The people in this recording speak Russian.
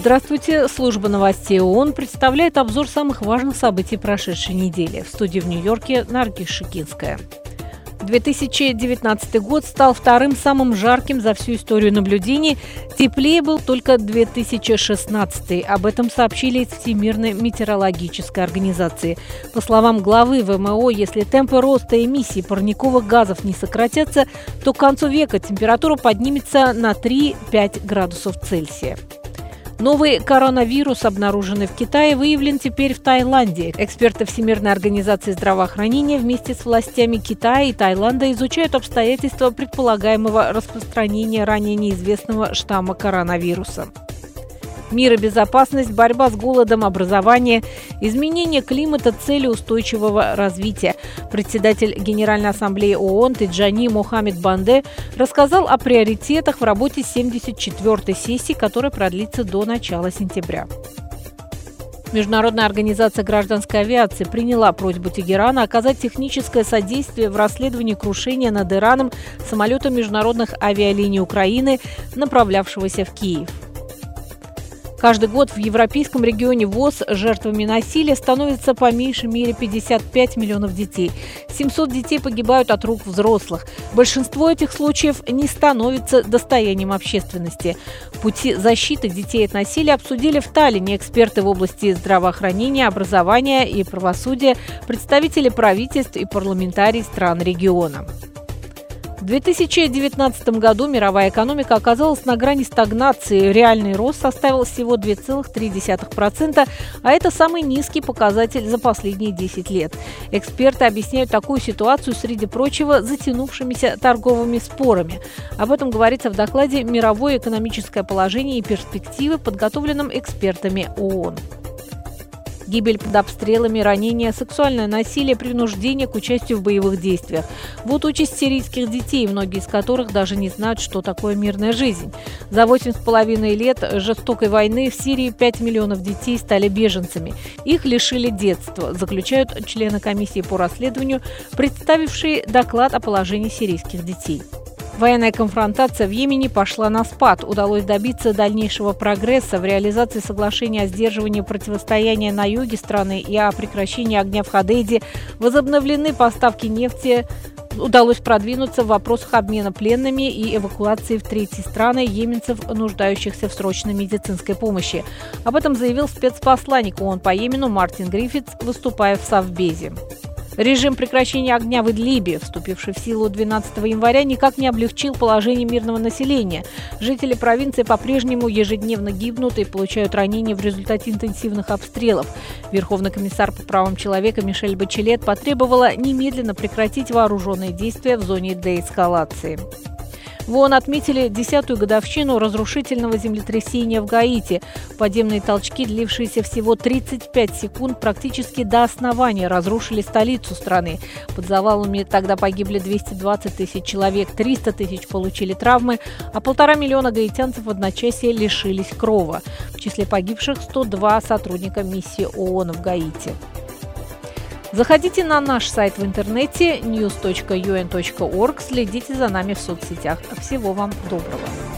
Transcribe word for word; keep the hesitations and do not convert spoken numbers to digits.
Здравствуйте! Служба новостей ООН представляет обзор самых важных событий прошедшей недели. В студии в Нью-Йорке Наргиз Шикинская. две тысячи девятнадцатый год стал вторым самым жарким за всю историю наблюдений. Теплее был только две тысячи шестнадцатый. Об этом сообщили из Всемирной метеорологической организации. По словам главы ВМО, если темпы роста эмиссий парниковых газов не сократятся, то к концу века температура поднимется на три-пять градусов Цельсия. Новый коронавирус, обнаруженный в Китае, выявлен теперь в Таиланде. Эксперты Всемирной организации здравоохранения вместе с властями Китая и Таиланда изучают обстоятельства предполагаемого распространения ранее неизвестного штамма коронавируса. Мир и безопасность, борьба с голодом, образование, изменение климата, цели устойчивого развития. Председатель Генеральной ассамблеи ООН Тиджани Мохаммед Банде рассказал о приоритетах в работе семьдесят четвёртой сессии, которая продлится до начала сентября. Международная организация гражданской авиации приняла просьбу Тегерана оказать техническое содействие в расследовании крушения над Ираном самолета международных авиалиний Украины, направлявшегося в Киев. Каждый год в европейском регионе ВОС жертвами насилия становится по меньшей мере пятьдесят пять миллионов детей. семьсот детей погибают от рук взрослых. Большинство этих случаев не становится достоянием общественности. Пути защиты детей от насилия обсудили в Таллине эксперты в области здравоохранения, образования и правосудия, представители правительств и парламентарии стран региона. В две тысячи девятнадцатом году мировая экономика оказалась на грани стагнации. Реальный рост составил всего два целых три десятых процента, а это самый низкий показатель за последние десять лет. Эксперты объясняют такую ситуацию, среди прочего, затянувшимися торговыми спорами. Об этом говорится в докладе «Мировое экономическое положение и перспективы», подготовленном экспертами ООН. Гибель под обстрелами, ранения, сексуальное насилие, принуждение к участию в боевых действиях. Вот участь сирийских детей, многие из которых даже не знают, что такое мирная жизнь. За восемь с половиной лет жестокой войны в Сирии пять миллионов детей стали беженцами. Их лишили детства, заключают члены комиссии по расследованию, представившие доклад о положении сирийских детей. Военная конфронтация в Йемене пошла на спад. Удалось добиться дальнейшего прогресса в реализации соглашения о сдерживании противостояния на юге страны и о прекращении огня в Ходейде. Возобновлены поставки нефти. Удалось продвинуться в вопросах обмена пленными и эвакуации в третьи страны йеменцев, нуждающихся в срочной медицинской помощи. Об этом заявил спецпосланник ООН по Йемену Мартин Гриффитс, выступая в Совбезе. Режим прекращения огня в Идлибе, вступивший в силу двенадцатого января, никак не облегчил положение мирного населения. Жители провинции по-прежнему ежедневно гибнут и получают ранения в результате интенсивных обстрелов. Верховный комиссар по правам человека Мишель Бачелет потребовала немедленно прекратить вооруженные действия в зоне деэскалации. В ООН отметили десятую годовщину разрушительного землетрясения в Гаити. Подземные толчки, длившиеся всего тридцать пять секунд, практически до основания разрушили столицу страны. Под завалами тогда погибли двести двадцать тысяч человек, триста тысяч получили травмы, а полтора миллиона гаитянцев в одночасье лишились крова. В числе погибших сто два сотрудника миссии ООН в Гаити. Заходите на наш сайт в интернете ньюс точка ю эн точка орг, следите за нами в соцсетях. Всего вам доброго!